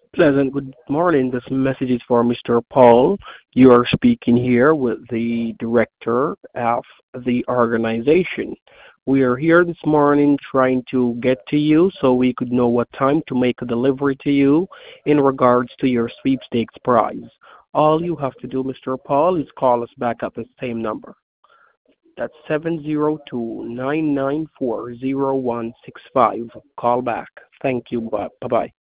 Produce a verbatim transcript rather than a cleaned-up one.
Pleasant good morning. This message is for Mister Paul. You are speaking here with the director of the organization. We are here this morning trying to get to you so we could know what time to make a delivery to you in regards to your sweepstakes prize. All you have to do, Mister Paul, is call us back at the same number. That's seven zero two, nine nine four, zero one six five. Call back. Thank you. Bye bye.